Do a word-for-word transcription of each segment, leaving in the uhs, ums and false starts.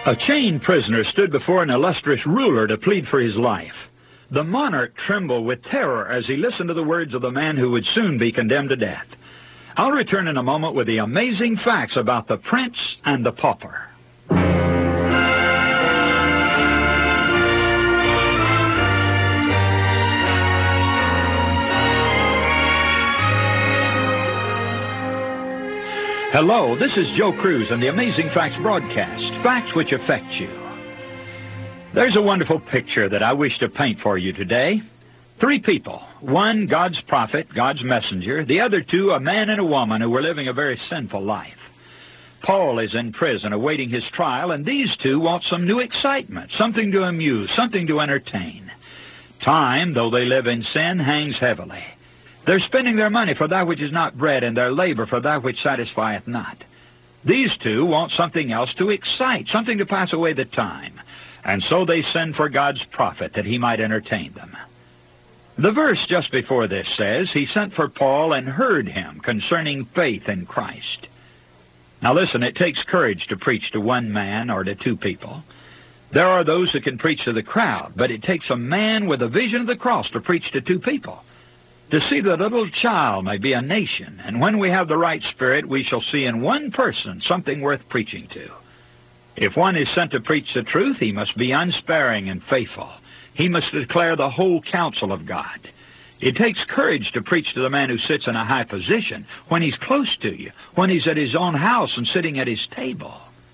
A chained prisoner stood before an illustrious ruler to plead for his life. The monarch trembled with terror as he listened to the words of the man who would soon be condemned to death. I'll return in a moment with the amazing facts about the prince and the pauper. Hello, this is Joe Cruz and the Amazing Facts broadcast, facts which affect you. There's a wonderful picture that I wish to paint for you today. Three people, one God's prophet, God's messenger, the other two a man and a woman who were living a very sinful life. Paul is in prison awaiting his trial, and these two want some new excitement, something to amuse, something to entertain. Time, though they live in sin, hangs heavily. They're spending their money for that which is not bread, and their labor for that which satisfieth not. These two want something else to excite, something to pass away the time. And so they send for God's prophet that he might entertain them. The verse just before this says, he sent for Paul and heard him concerning faith in Christ. Now listen, it takes courage to preach to one man or to two people. There are those who can preach to the crowd, but it takes a man with a vision of the cross to preach to two people. To see that a little child may be a nation, and when we have the right spirit, we shall see in one person something worth preaching to. If one is sent to preach the truth, he must be unsparing and faithful. He must declare the whole counsel of God. It takes courage to preach to the man who sits in a high position, when he's close to you, when he's at his own house and sitting at his table.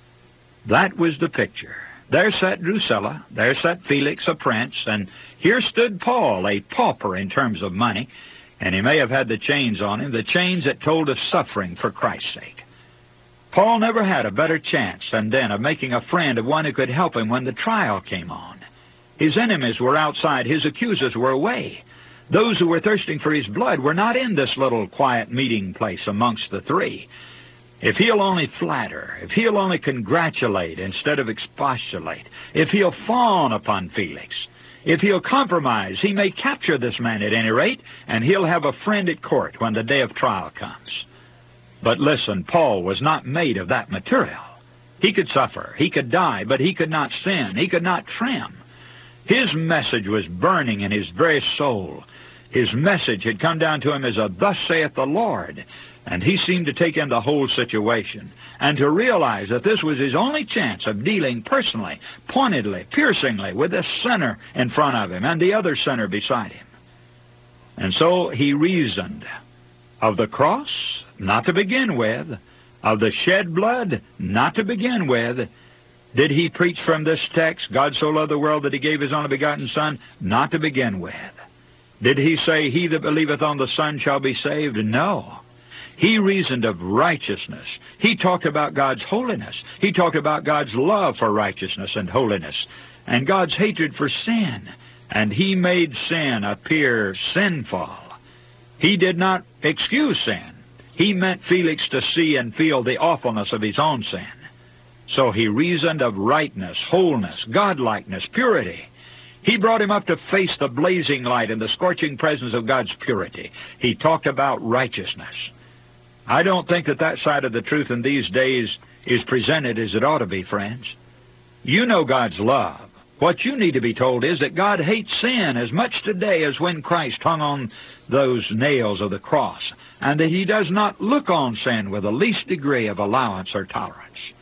That was the picture. There sat Drusilla, there sat Felix, a prince, and here stood Paul, a pauper in terms of money, and he may have had the chains on him, the chains that told of suffering for Christ's sake. Paul never had a better chance than then of making a friend of one who could help him when the trial came on. His enemies were outside, his accusers were away. Those who were thirsting for his blood were not in this little quiet meeting place amongst the three. If he'll only flatter, if he'll only congratulate instead of expostulate, if he'll fawn upon Felix, if he'll compromise, he may capture this man at any rate, and he'll have a friend at court when the day of trial comes. But listen, Paul was not made of that material. He could suffer, he could die, but he could not sin, he could not trim. His message was burning in his very soul. His message had come down to him as a "Thus saith the Lord," and he seemed to take in the whole situation and to realize that this was his only chance of dealing personally, pointedly, piercingly with this sinner in front of him and the other sinner beside him. And so he reasoned of the cross, not to begin with, of the shed blood, not to begin with. Did he preach from this text, God so loved the world that he gave his only begotten Son? Not to begin with. Did he say, he that believeth on the Son shall be saved? No. He reasoned of righteousness. He talked about God's holiness. He talked about God's love for righteousness and holiness, and God's hatred for sin. And he made sin appear sinful. He did not excuse sin. He meant Felix to see and feel the awfulness of his own sin. So he reasoned of rightness, wholeness, godlikeness, purity. He brought him up to face the blazing light and the scorching presence of God's purity. He talked about righteousness. I don't think that that side of the truth in these days is presented as it ought to be, friends. You know God's love. What you need to be told is that God hates sin as much today as when Christ hung on those nails of the cross, and that he does not look on sin with the least degree of allowance or tolerance.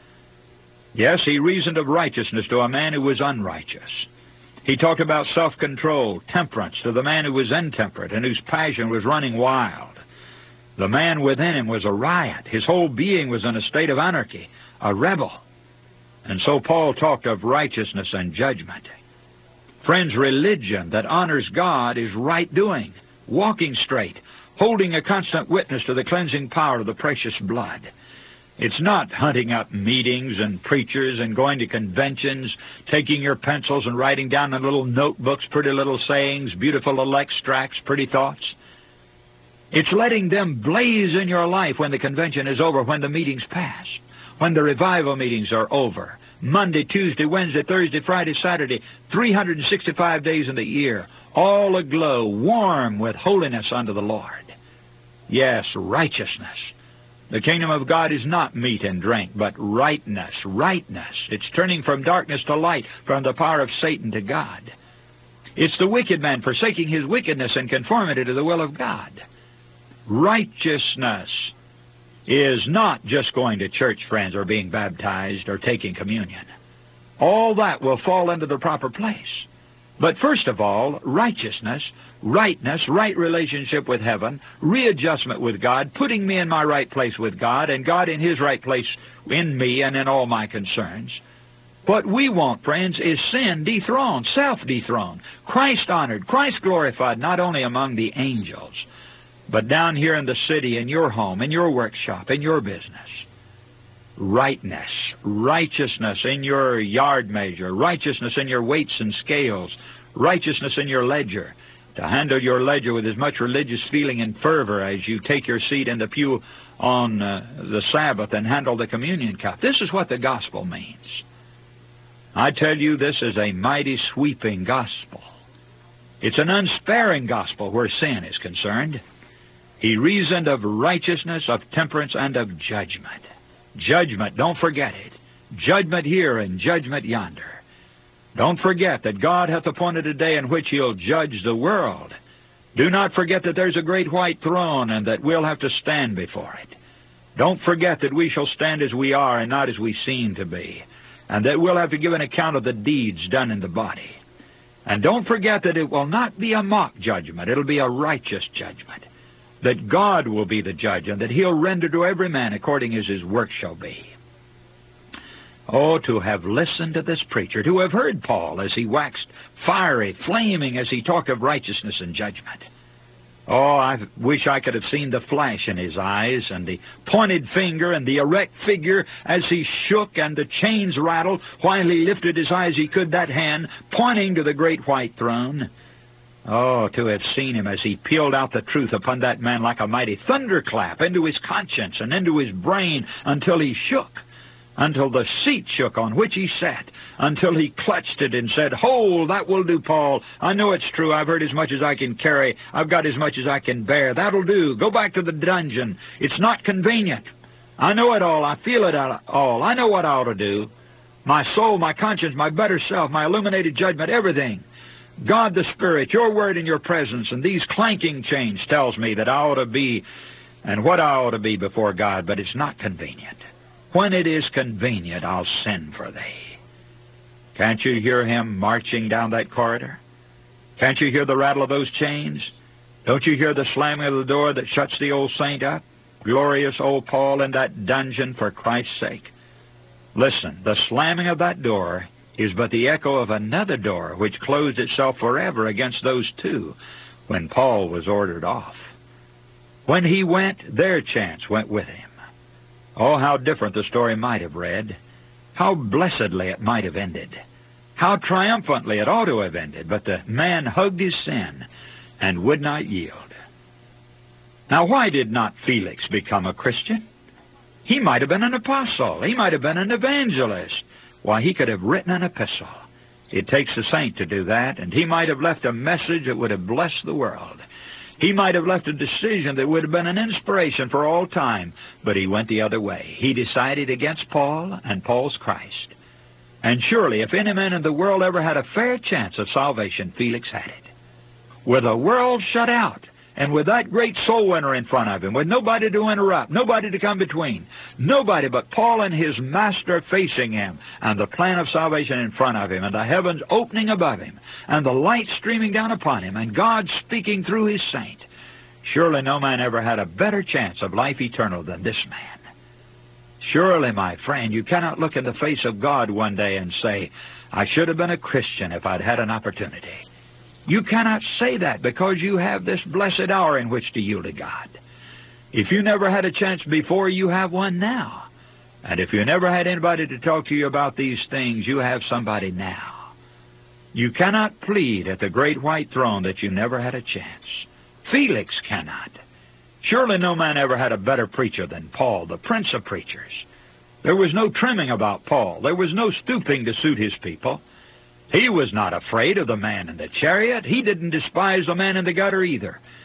Yes, he reasoned of righteousness to a man who was unrighteous. He talked about self-control, temperance to the man who was intemperate and whose passion was running wild. The man within him was a riot. His whole being was in a state of anarchy, a rebel. And so Paul talked of righteousness and judgment. Friends, religion that honors God is right doing, walking straight, holding a constant witness to the cleansing power of the precious blood. It's not hunting up meetings and preachers and going to conventions, taking your pencils and writing down in little notebooks pretty little sayings, beautiful little extracts, pretty thoughts. It's letting them blaze in your life when the convention is over, when the meeting's past, when the revival meetings are over. Monday, Tuesday, Wednesday, Thursday, Friday, Saturday, three hundred sixty-five days in the year, all aglow, warm with holiness unto the Lord. Yes, righteousness. The kingdom of God is not meat and drink, but rightness, rightness. It's turning from darkness to light, from the power of Satan to God. It's the wicked man forsaking his wickedness and conformity to the will of God. Righteousness is not just going to church, friends, or being baptized or taking communion. All that will fall into the proper place. But first of all, righteousness, rightness, right relationship with heaven, readjustment with God, putting me in my right place with God, and God in His right place in me and in all my concerns. What we want, friends, is sin dethroned, self-dethroned, Christ honored, Christ glorified, not only among the angels, but down here in the city, in your home, in your workshop, in your business. Rightness, righteousness in your yard measure, righteousness in your weights and scales, righteousness in your ledger, to handle your ledger with as much religious feeling and fervor as you take your seat in the pew on uh, the Sabbath and handle the communion cup. This is what the gospel means. I tell you, this is a mighty sweeping gospel. It's an unsparing gospel where sin is concerned. He reasoned of righteousness, of temperance, and of judgment. Judgment, don't forget it. Judgment here and judgment yonder. Don't forget that God hath appointed a day in which He'll judge the world. Do not forget that there's a great white throne and that we'll have to stand before it. Don't forget that we shall stand as we are and not as we seem to be, and that we'll have to give an account of the deeds done in the body. And don't forget that it will not be a mock judgment. It'll be a righteous judgment. That God will be the judge, and that He'll render to every man according as his work shall be. Oh, to have listened to this preacher, to have heard Paul as he waxed fiery, flaming, as he talked of righteousness and judgment. Oh, I wish I could have seen the flash in his eyes, and the pointed finger, and the erect figure as he shook, and the chains rattled, while he lifted as high as he could that hand, pointing to the great white throne. Oh, to have seen him as he pealed out the truth upon that man like a mighty thunderclap into his conscience and into his brain until he shook, until the seat shook on which he sat, until he clutched it and said, "Hold, that will do, Paul. I know it's true. I've heard as much as I can carry. I've got as much as I can bear. That'll do. Go back to the dungeon. It's not convenient. I know it all. I feel it all. I know what I ought to do. My soul, my conscience, my better self, my illuminated judgment, everything. God the Spirit, your word and your presence, and these clanking chains tells me that I ought to be and what I ought to be before God, but it's not convenient. When it is convenient, I'll send for thee." Can't you hear him marching down that corridor? Can't you hear the rattle of those chains? Don't you hear the slamming of the door that shuts the old saint up? Glorious old Paul in that dungeon for Christ's sake. Listen, the slamming of that door is but the echo of another door which closed itself forever against those two when Paul was ordered off. When he went, their chance went with him. Oh, how different the story might have read. How blessedly it might have ended. How triumphantly it ought to have ended, but the man hugged his sin and would not yield. Now, why did not Felix become a Christian? He might have been an apostle. He might have been an evangelist. Why, he could have written an epistle. It takes a saint to do that, and he might have left a message that would have blessed the world. He might have left a decision that would have been an inspiration for all time, but he went the other way. He decided against Paul and Paul's Christ. And surely, if any man in the world ever had a fair chance of salvation, Felix had it. With the world shut out, and with that great soul winner in front of him, with nobody to interrupt, nobody to come between, nobody but Paul and his master facing him, and the plan of salvation in front of him, and the heavens opening above him, and the light streaming down upon him, and God speaking through his saint, surely no man ever had a better chance of life eternal than this man. Surely, my friend, you cannot look in the face of God one day and say, "I should have been a Christian if I'd had an opportunity." You cannot say that because you have this blessed hour in which to yield to God. If you never had a chance before, you have one now. And if you never had anybody to talk to you about these things, you have somebody now. You cannot plead at the great white throne that you never had a chance. Felix cannot. Surely no man ever had a better preacher than Paul, the prince of preachers. There was no trimming about Paul. There was no stooping to suit his people. He was not afraid of the man in the chariot. He didn't despise the man in the gutter either.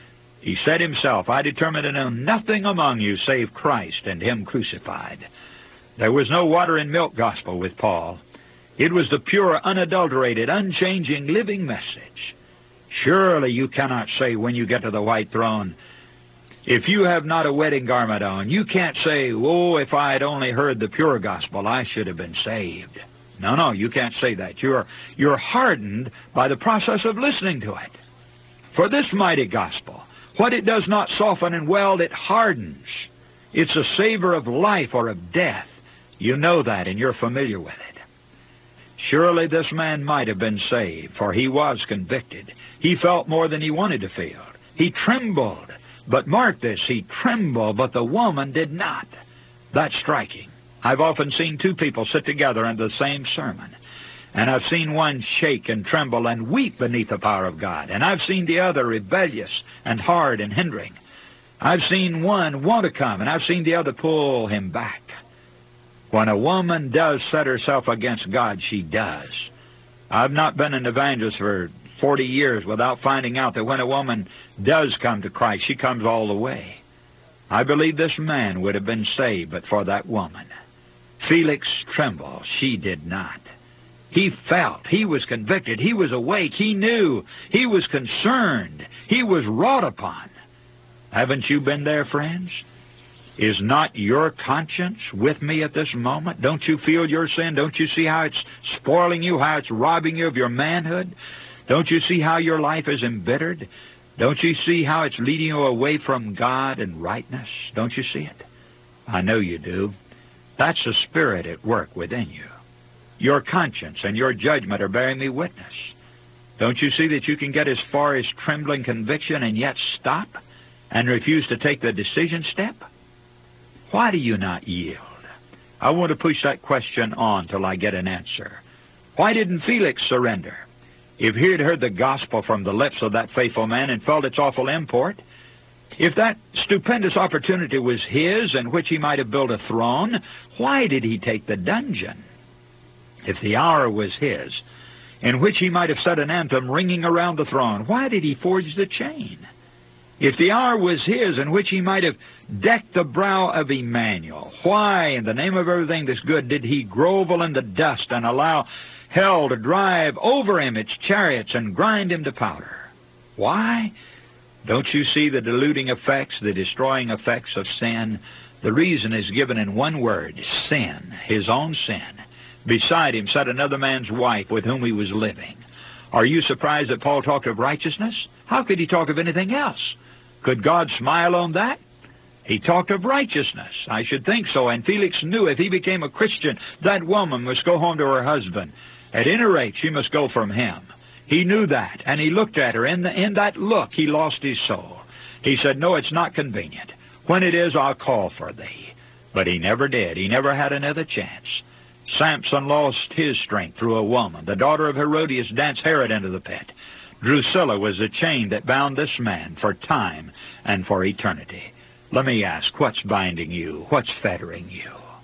He said himself, I determined to know nothing among you save Christ and him crucified. There was no water and milk gospel with Paul. It was the pure, unadulterated, unchanging, living message. Surely you cannot say when you get to the white throne, if you have not a wedding garment on, you can't say, oh, if I had only heard the pure gospel, I should have been saved. No, no, you can't say that. You're, you're hardened by the process of listening to it. For this mighty gospel, what it does not soften and weld, it hardens. It's a savor of life or of death. You know that, and you're familiar with it. Surely this man might have been saved, for he was convicted. He felt more than he wanted to feel. He trembled. But mark this, he trembled, but the woman did not. That's striking. I've often seen two people sit together in the same sermon, and I've seen one shake and tremble and weep beneath the power of God, and I've seen the other rebellious and hard and hindering. I've seen one want to come, and I've seen the other pull him back. When a woman does set herself against God, she does. I've not been an evangelist for forty years without finding out that when a woman does come to Christ, she comes all the way. I believe this man would have been saved but for that woman. Felix trembled. She did not. He felt. He was convicted. He was awake. He knew. He was concerned. He was wrought upon. Haven't you been there, friends? Is not your conscience with me at this moment? Don't you feel your sin? Don't you see how it's spoiling you, how it's robbing you of your manhood? Don't you see how your life is embittered? Don't you see how it's leading you away from God and rightness? Don't you see it? I know you do. That's the Spirit at work within you. Your conscience and your judgment are bearing me witness. Don't you see that you can get as far as trembling conviction and yet stop and refuse to take the decision step? Why do you not yield? I want to push that question on till I get an answer. Why didn't Felix surrender? If he had heard the gospel from the lips of that faithful man and felt its awful import, if that stupendous opportunity was his in which he might have built a throne, why did he take the dungeon? If the hour was his in which he might have set an anthem ringing around the throne, why did he forge the chain? If the hour was his in which he might have decked the brow of Emmanuel, why, in the name of everything that's good, did he grovel in the dust and allow hell to drive over him its chariots and grind him to powder? Why? Don't you see the deluding effects, the destroying effects of sin? The reason is given in one word, sin, his own sin. Beside him sat another man's wife with whom he was living. Are you surprised that Paul talked of righteousness? How could he talk of anything else? Could God smile on that? He talked of righteousness. I should think so. And Felix knew if he became a Christian, that woman must go home to her husband. At any rate, she must go from him. He knew that, and he looked at her. In, the, in that look, he lost his soul. He said, no, it's not convenient. When it is, I'll call for thee. But he never did. He never had another chance. Samson lost his strength through a woman. The daughter of Herodias danced Herod into the pit. Drusilla was the chain that bound this man for time and for eternity. Let me ask, what's binding you? What's fettering you?